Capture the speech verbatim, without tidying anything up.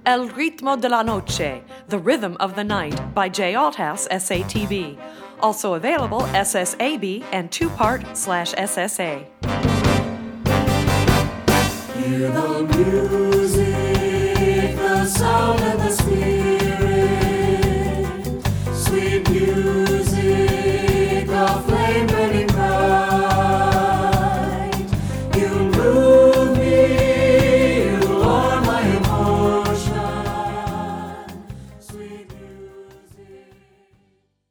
El Ritmo de la Noche, The Rhythm of the Night by Jay Althouse, S A T B. Also available S S A B and two-part slash S S A. Hear the music, the sound and the